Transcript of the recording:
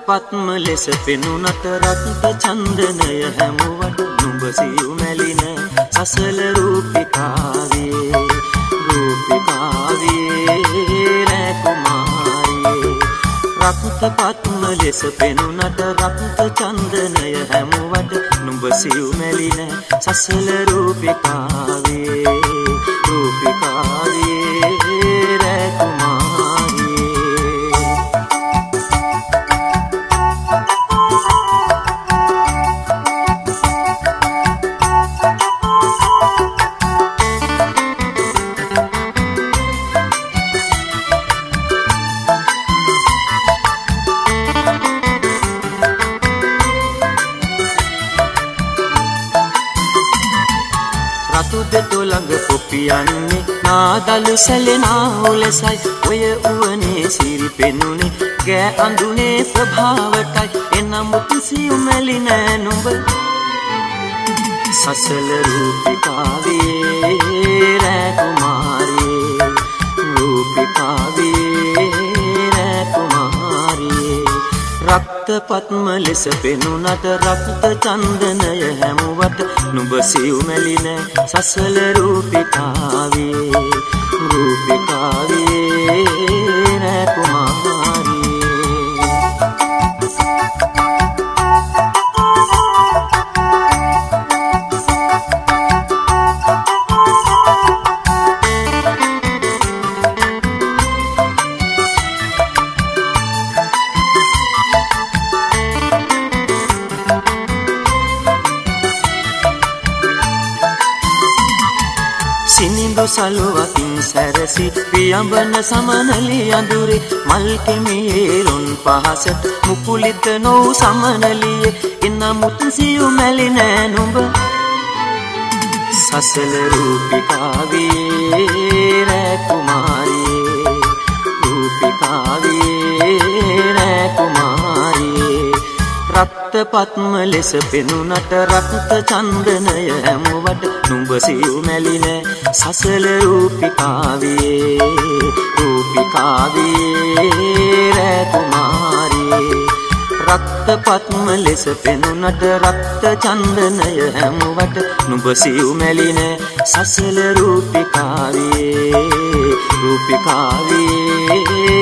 පත්ම ලෙස පෙනුනට රක්ත චන්දනය හැමුවට නුඹ සියු මැලින සසල රූපිකාවේ රෑ කුමාරියේ රක්ත පත්ම ලෙස පෙනුනට රක්ත චන්දනය හැමුවට නුඹ සියු මැලින සසල රූපිකාවේ රෑ යන්නේ නාදලු සැලෙනා උලසයි ඔය උවනේ සිරි පෙනුනේ ගෑ අඳුනේ ප්‍රභාවටයි එනමුත් සියු මැලි නෑ නුඹ සසල රූපිකාවේ රෑ කුමාරියේ රෑ කුමාරියේ රක්ත පත්ම ලෙස පෙනුනට රක්ත චන්දනය හැමුවට නුඹ සියු මැලින සසල රූපිකාවේ රෑ කුමාරියේ සිනිඳු සලුවකින් සැරසි පියඹන සමනලි අඳුරේ මල් කෙමියෙලොන් පහසට මුකුලිත නොව් සමනලියේ එනමුත් සියු මැලි නෑ නුඹ සසල රූපිකාවේ රෑ කුමාරියේ රෑ කුමාරියේ රක්ත පත්ම ලෙස පෙනුනට රක්ත චන්දනය හැමුවට නුඹ සියු මැලින සසල රූපිකාවේ රෑ කුමාරියේ රක්ත පත්ම ලෙස පෙනුනට රක්ත චන්දනය හැමුවට නුඹ සියු මැලින සසල රූපිකාවේ